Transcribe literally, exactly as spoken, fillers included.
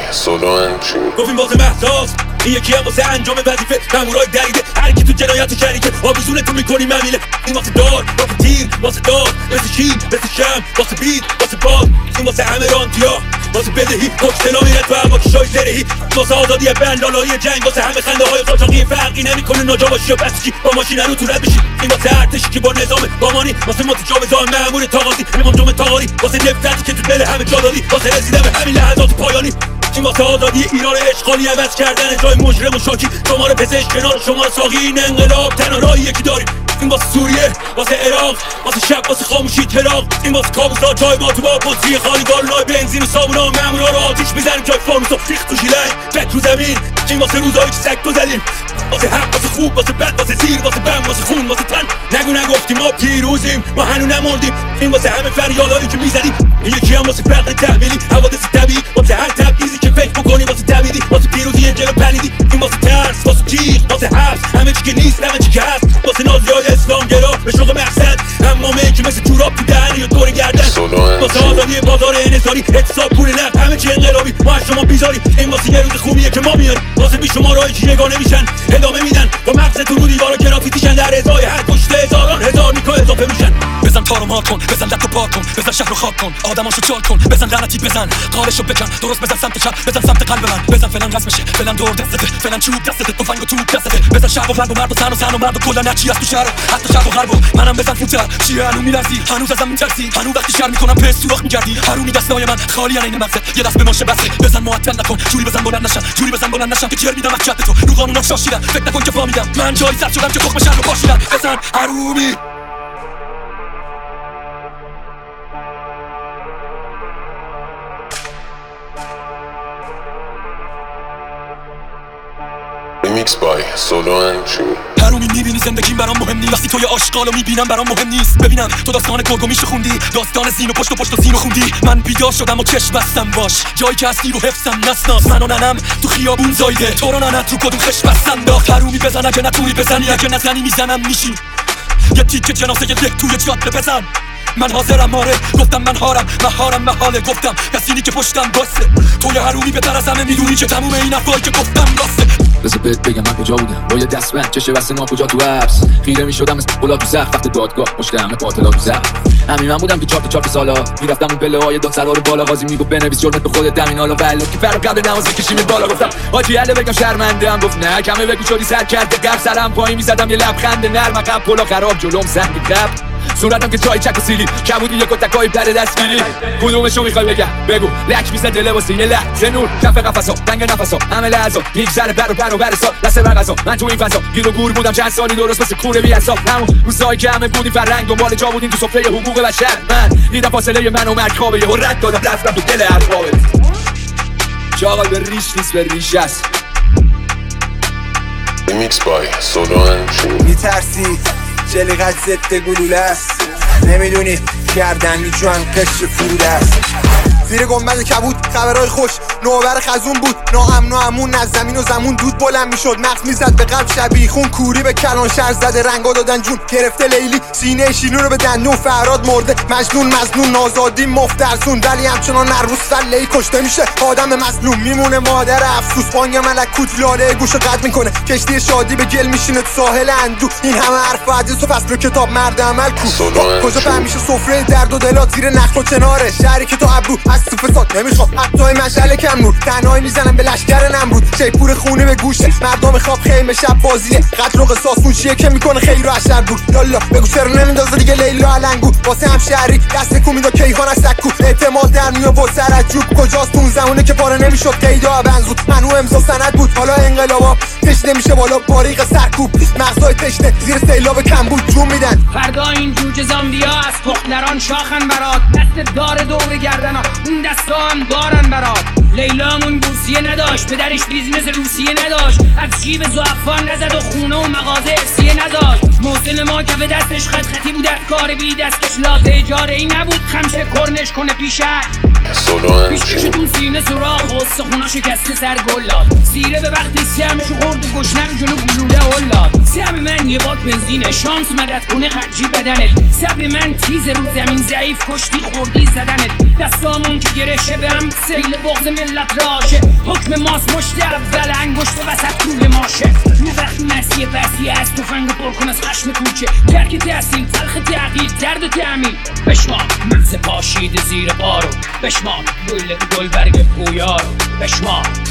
سولو انچین گفتیم واسه محساس این یکی هم واسه انجام وظیفه مامورای دریده هر کی تو جنایت شریکه آویزونه تو میکنی ممیله این واسه دار واسه تیر واسه دار مثل شیر مثل شم واسه بید واسه باد این واسه همه رانتیا واسه بدهی پشت نامیرت و هوا کشای زرهی واسه آزادی بندالایی جنگ واسه همه خنده های قاچاقی فرقی نمیکنه ناجا باشی و بسکی با ماشین رو تو رد بشی این واسه ارتشی که با نظام بامانی واسه متجاوزان مأمور تاغاتی امام جمعه تاغاری واسه نفرتی که تو دل همه جا دادی واسه رسیدن به همین لحظات پایانی این واسه آزادی ایران اشغالی عوض کردن جای مجرم و شاکی شماره پزشک کنار شماره ساقی این انقلاب تنها راهی یکی داریم این واسه سوریه واسه عراق واسه شب واسه خاموشی چراغ این واسه کابوسا جای ما تو با بطری خالی گالونای بنزین و صابونا مامورا رو آتیش میزنیم جای فانوس و ریخت تو ژیلنگ بک رو زمین این واسه روزایی که سگ گذلیم واسه حق واسه خوب واسه بد واسه زیر واسه بم واسه خون واسه تن نگو نگفتیم ما پیروزیم ما هنو نمردیم این واسه همه فریادایی که میزنیم این یکی هم واسه فقر تحمیلی حوادث طبیعی واسه هر تبعیضی که فکر بکنی واسه تبعیدی واسه پیروزی جلو پلیدی این واسه ترس واسه جیغ واسه حبس همه چی که نیست همه چی که هست واسه نازیای اسلامگرا به شوق مقصد همامه که مثل توراب تو دهنی و دور گردن واسه آزادی بازار انحصاری اعتصاب پول نفت همه چی انقلابی ما از شما بیزاری این واسه یه روز خوبیه که ما میاریم واسه بی شما راهی که یگانه میشن ادامه میدن با مغز تو رو دیوارا گرافیتیشن در ازای هر کشته هزاران هزار نیکا اضافه میشن بزن تارو مار کن بزن دکو پاک کن بزن شهر رو خاک کن آدماشو چال کن بزن لعنتی بزن قارشو بکن درست بزن سمت چپ بزن سمت قلب من بزن فلان رسم بشه فلان دور دستته فلان چوب دستته تفنگ و توپ دستته بزن شهر و غرب و مرد و زن و زن و مرد و کلا نچی از تو شهر حتی شهر و غرب منم بزن فوتر چیه هنو میلرزی هنوز ازم میترسی هنوز وقتی شهر میکنم پس سوراخ میگردی هرونی دستای من خالی ان این مغزه یه دست به ماشه بسه بزن معطل نکن جوری بزن بلند نشم جوری بزن بلند نشم که جر میدم از تو رو قانونم شاشیدم فکر نکن که فهمیدم من جایی سر شدم که تخم شهر رو پاشیدم بزن هرومی ریمیکس بای سولو انچین هرومی میبینی زندگیم برام مهم نیست وقتی توی آشغالو میبینم برام مهم نیست ببینم تو داستان گرگو میشه خوندی داستان زین و پشت و پشت و زین و خوندی من بیدار شدم و چشم بستم باش جایی که هستی رو حفظم نسناس من و ننم تو خیابون زایده تو رو ننت رو کدوم خش بستم داخت هرومی بزن اگه نتونی بزنی اگه نزنی میزنم میشی یه تیکه جنازه یه ده توی جاده بزن من حاضرم آره گفتم من هارم مهارم محاله گفتم کسینی که پشتم باسه توی هرومی بهتر از همه میدونی که تموم این افعال که گفتم راسته بذار بهت بگم من کجا بودم با یه دستبند چشه بسته ما کجا تو حبس خیره میشدم مثل بلا تو زخم وقت دادگاه پشت همه قاتلا تو زخم همین من بودم که چهار تا چهار سالا میرفتم اون پله های داد سرا رو بالا قاضی میگفت بنویس جرمت به خودت دمین حالا ولی که فرق قبل نماز کشیمت بالا گفتم حاجی هله بگم شرمنده ام گفت نه کمه بگو شدی سر کرده گر سرم پایین میزدم یه لبخند نرم عقب پلا خراب جلوم سنگ کپ صورتم که جای چک و سیلی کبودی یک تکای پر دستگیری کدومشو میخوای بگم بگو لک میزه دل واسه یه لحظه نور کف قفسا تنگ نفسا همه لحظا میگذره پر و پر و برسا دست برقصا من تو این فضا گیر و گور بودم چند سالی درست مثل کوره بی حساب همون روزایی که همه بودی فرنگ دنبال جا بودیم تو سفره حقوق بشر من دیدم فاصله من و مرگ خوابه یهو رد دادم رفتم تو دل اربابه چاقال به ریش نیست به ریش است ریمیکس بای سولو انچین میترسی جلیقت ضد گلوله است نمیدونی گردنی جوان قشر فروده است زیر گنبد کبود خبرهای خوش نوبر خزون بود ناامن و امون از زمین و زمون دود بلند میشد مغز میزد به قلب شبیه خون کوری به کلان شهر زده رنگا دادن جون گرفته لیلی سینه شیرین رو به دندون فراد مرده مجنون مظنون نازادی مفترسون ولی همچنان هر روز سله‌ای کشته میشه آدم مظلوم میمونه مادر افسوس بانگ ملکوت لاله گوشو قطع میکنه کشتی شادی به گل میشینه تو ساحل اندو این همه حرف و حدیث و فصل و کتاب مرد عمل کو کجا فهمیشه سفره درد و دلات زیر نخل و چناره شهری که تو ابرو از تو فساد نمیخواد حتی مشعل کم نور تنهایی میزنم به لشکر نمرود شیپور خونه به گوشه مردم خواب خیمه شب بازیه قتل و قصاص اون چیه که میکنه خیر و عشر بود یالا بگو چرا نمیندازه دیگه لیلا علنگو واسه همشهری دست کو میدا کیهان از سکو اعتماد در میاد با سرجوب کجاست اون زمونه که پاره نمیشد قیدا بنزود منو امضا سند بود حالا انقلابا تشنه میشه بالا باریق سرکوب مغزای تشنه زیر سیلاب کم بود جون میدن فردا این جوجه زامبیا از پختران شاخن برات دست دار دور گردنا اون دستا هم دارن برات لیلامون بوسیه نداشت پدرش بیزینس روسیه نداشت از جیب زعفان نزد و خونه و مغازه سیه نداشت موسیقی دل ما کف دستش خط خطی بود از کار بی دستش لاته اجاره ای نبود خمشه کرنش کنه پیشک solo پیشکش and تو سینه سراخ و سخونا شکسته سر گلاد سیره به وقتی سهمشو خورد و گشنم جلو گلوله اولاد سهم من یه باد بنزینه شانس مدد کنه خرجی بدنت سب من تیز رو زمین ضعیف کشتی خوردی زدنت دستامون که گرشه به هم سیل بغض ملت راشه حکم ماست مشت اول انگشت وسط طول ماشه رو وقتی مرسی بسی از توفنگ پر کن از خشم کوچه ترک تحصیل تلخ تحقیل درد و تعمیل بشما مغز پاشید زیر بارو بشما گل گل برگ پویا رو بشما